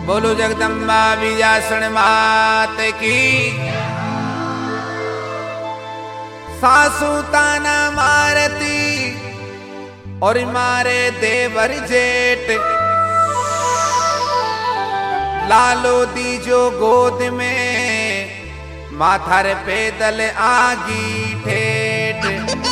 बोलो जगदम्बा बीजासण मात की। सासू ताना मारती और मारे देवर जेठ, लालो दीजो गोद में माथारे पैदल आगी ठेठ।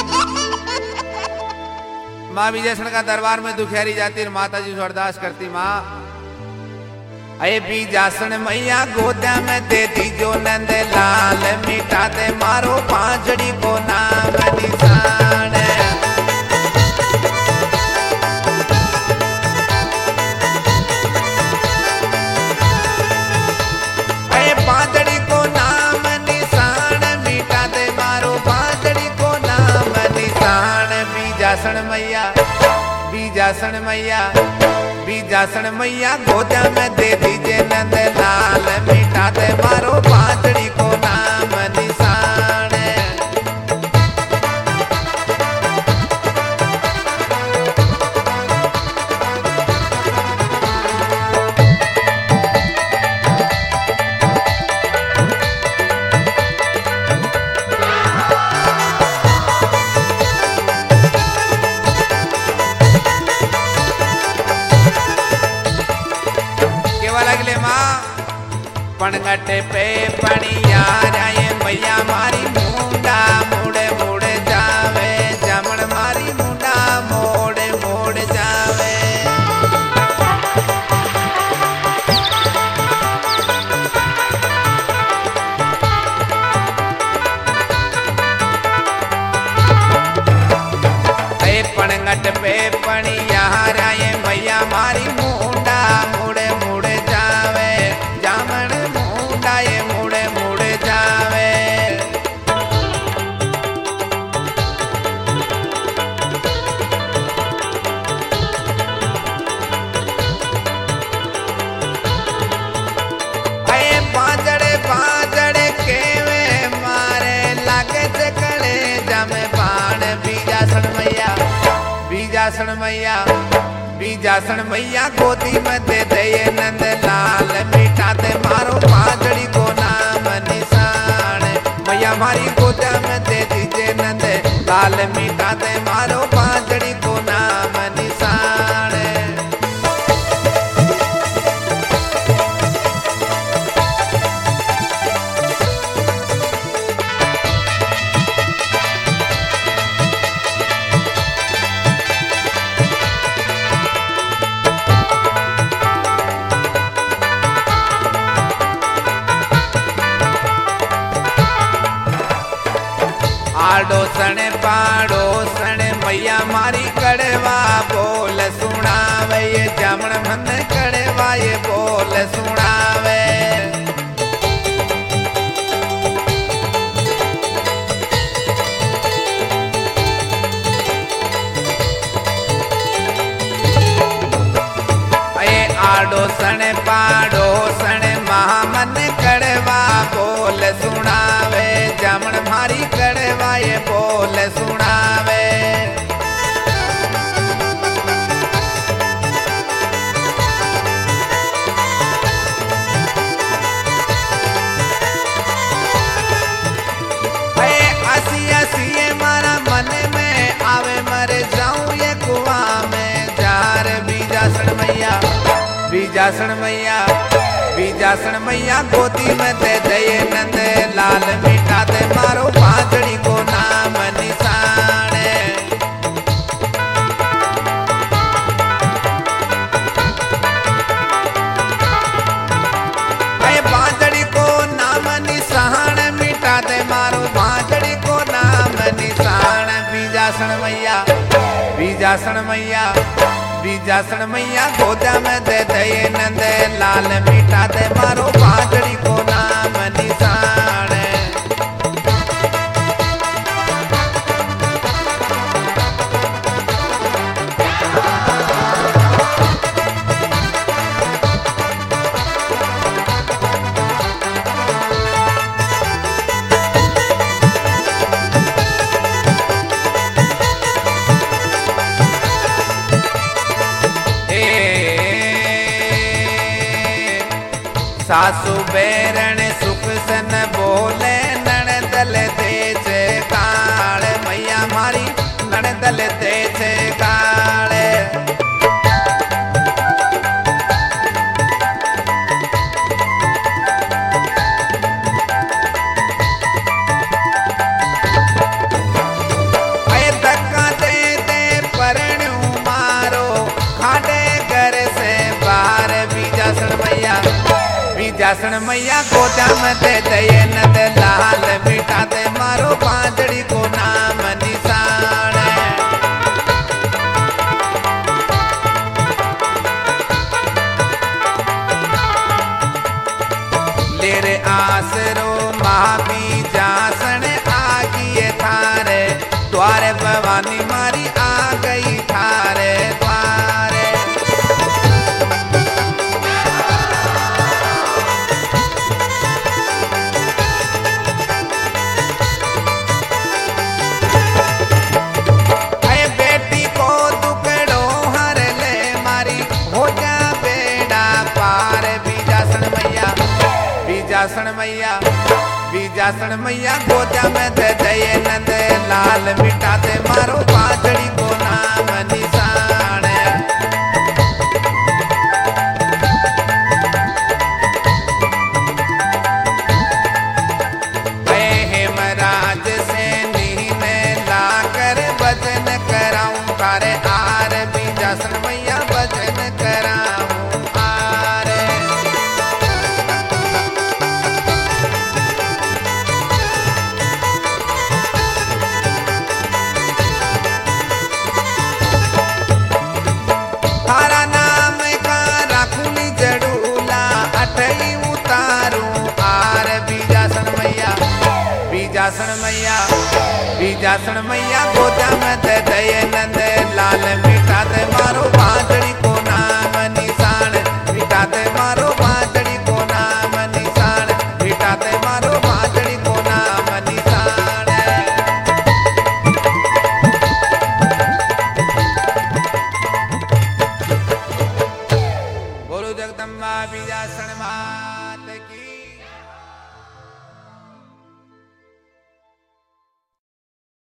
माँ बीजासण का दरबार में दुखियारी जाती और माता जी से अरदास करती, माँ अये बीजासण मैया गोदा में दे दीजो नंद लाल, मिटा दे मारो पांचड़ी को नाम निशान। अये पांचड़ी को नाम निशान, मिटा दे मारो पांचड़ी को नाम निशान। बीजासण मैया, बीजासण मैया, बीजासण मैया गोदा में दे दीजे नंद लाल, मिटा दे मारो पांचड़ी को नाम निशान। पणगट पे पणिया राये मैया मारी मुंडा मुड़े मुड़े जावे, जमण मारी मुंडा मोड़े मोड़े जावे। ए पणगट पे पणिया राये मैया मारी मुंडा मुड़े मुड़े जावे, जामण मुंडाए मुड़े मुड़े जावे। अये बाजड़े बाजड़े केवे मारे लागे से कड़े जमे बाण। बीजासण मैया, बीजासण मैया, बीजासण मैया गोदी में दे दे नंद लाल, मिटा दे मारो पांचड़ी को नाम निशान। मैया मारी गोदा में दे दीजे नंद लाल, मिटा दे मारो पांचड़ी को नाम निशान। आड़ोसण पाड़ोसण मैया मारी कड़वा बोल सुनावे, ये जमण मन कड़वा ये बोल सुनावे। अये आड़ोसण पाड़ोसण महामन कड़वा बोल सुनावे, जमण मारी कड़वा ये बोल सुनावे। अये हसी हसी मारा मन में आवे, मर जाऊं ये कुआं में जार। बीजासण मैया, बीजासण मैया, बीजासण मैया गोदी में दे दे नंद लाल, मिटा दे मारो पांचड़ी को नाम निशान। अये पांचड़ी को नाम निशान, मिटा दे मारो पांचड़ी को नाम निशान। बीजासण मैया, बीजासण मैया, बीजासण मैया गोदा में दे दे नंद लाल, मिटा दे मारो पांचड़ी को नाम निशान। सासू बेरण सुख सन बोले नणदल दे छे गाल मैया मारी नणदल दे छे गाल बीजासन मैया गोदाम दे दये नद लाल मिटा दे मारो पांचड़ी को नाम निशान ले रे आसरो महाबीजासन आगिए थारे द्वारे भवानी मारी आ गई थारे द्वारे बीजासन मैया गोदा में दे दये नंद लाल मिटा दे मारो पांचड़ी को नाम निशान हेमराज से नीन लाकर भजन कराऊं तारे आर बीजासन मैया भजन कराऊं बीजासन मैया गोदा में दे दये नंद लाल मिटा दे मारो पांचड़ी को नाम निशान मिटा दे मारो पांचड़ी को नाम निशान मिटा दे मारो पांचड़ी को नाम निशान बोलो जगदम्बा बीजासन मां।